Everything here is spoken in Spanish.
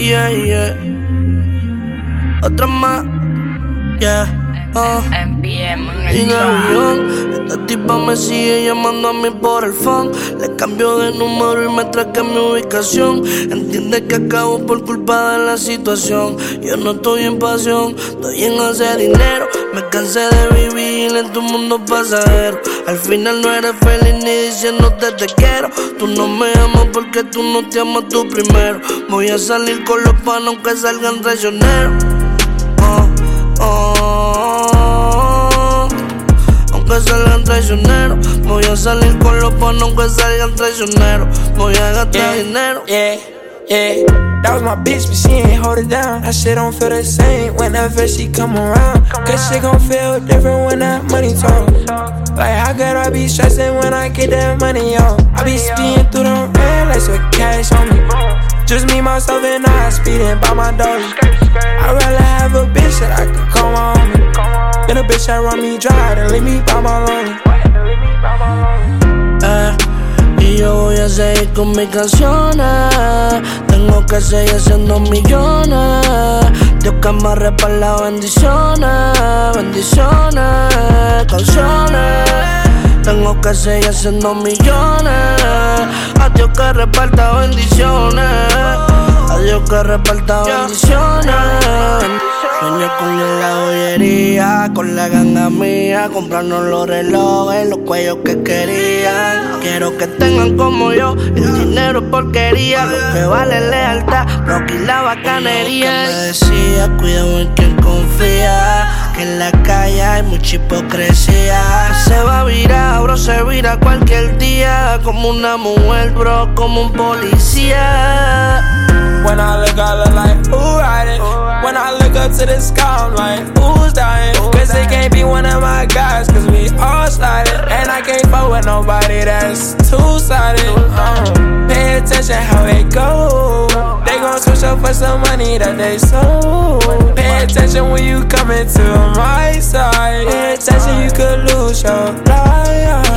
Yeah, yeah. Otra más, yeah. MPM en Y el de track. avión, esta tipa me sigue llamando a mí por el phone. Le cambio de número y me traque mi ubicación. Entiende que acabo por culpa de la situación. Yo no estoy en pasión, estoy en hacer dinero. Me cansé de vivir en tu mundo pasajero. Al final no eres feliz ni diciéndote te quiero. Tú no me amas porque tú no te amas tú primero. Voy a salir con los panos aunque salgan traicioneros. Aunque salgan traicioneros, voy a salir con los panos aunque salgan traicioneros. Voy a gastar dinero. Yeah, that was my bitch, but she ain't hold it down. That shit don't feel the same whenever she come around. Cause shit gon' feel different when that money talk. Like how could I be stressing when I get that money, yo? I be speeding through the red lights with cash on me. Just me, myself, and I speeding by my dolly. I'd rather have a bitch that I can call my homie than a bitch that run me dry and leave me by my lonely. Y yo voy a seguir con mis canciones. Tengo que seguir haciendo millones. Dios que me reparta bendiciones, bendiciones, canciones. Tengo que seguir haciendo millones. A Dios que reparta bendiciones. A Dios que reparta bendiciones. Sueño con la joyería, con la ganga mía, comprarnos los relojes, los cuellos que querían. Quiero que tengan como yo, el dinero es porquería, lo que vale es lealtad, Rocky la bacanería. Me decía, cuidado en quien confía, que en la calle hay mucha hipocresía. Se va a virar, bro, se vira cualquier día, como una mujer, bro, como un policía. When I look like, who riding? When I look up to the sky, I'm like, who's dying? Cause it can't be one of my guys, cause we all sliding. And I can't fuck with nobody that's two-sided. Pay attention how it go. They gon' switch up for some money that they sold. Pay attention when you coming to my side. Pay attention, you could lose your life.